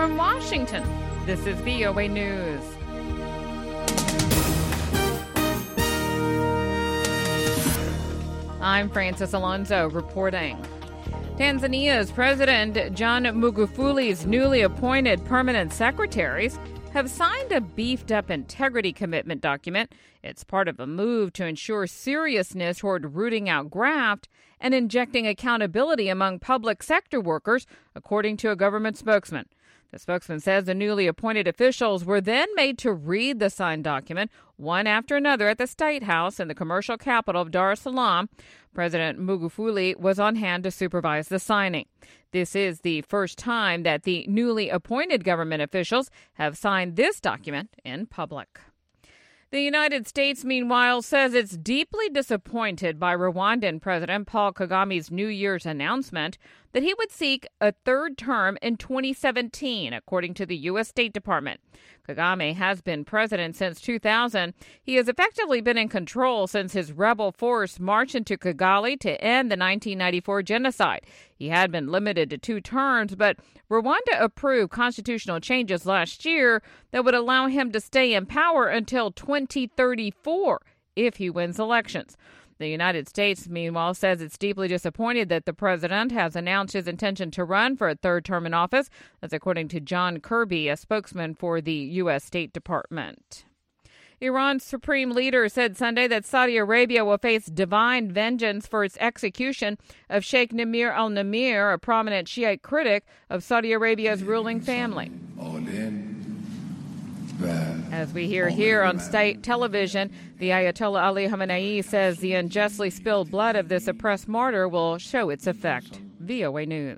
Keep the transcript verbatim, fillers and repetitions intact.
from Washington, this is V O A News. I'm Francis Alonso reporting. Tanzania's President John Magufuli's newly appointed permanent secretaries have signed a beefed-up integrity commitment document. It's part of a move to ensure seriousness toward rooting out graft and injecting accountability among public sector workers, according to a government spokesman. The spokesman says the newly appointed officials were then made to read the signed document one after another at the State House in the commercial capital of Dar es Salaam. President Magufuli was on hand to supervise the signing. This is the first time that the newly appointed government officials have signed this document in public. The United States, meanwhile, says it's deeply disappointed by Rwandan President Paul Kagame's New Year's announcement that he would seek a third term in twenty seventeen, according to the U S. State Department. Kagame has been president since two thousand. He has effectively been in control since his rebel force marched into Kigali to end the nineteen ninety-four genocide. He had been limited to two terms, but Rwanda approved constitutional changes last year that would allow him to stay in power until twenty thirty-four if he wins elections. The United States, meanwhile, says it's deeply disappointed that the president has announced his intention to run for a third term in office. That's according to John Kirby, a spokesman for the U S. State Department. Iran's supreme leader said Sunday that Saudi Arabia will face divine vengeance for its execution of Sheikh Namir al-Namir, a prominent Shiite critic of Saudi Arabia's ruling family. As we hear here on state television, the Ayatollah Ali Khamenei says the unjustly spilled blood of this oppressed martyr will show its effect. V O A News.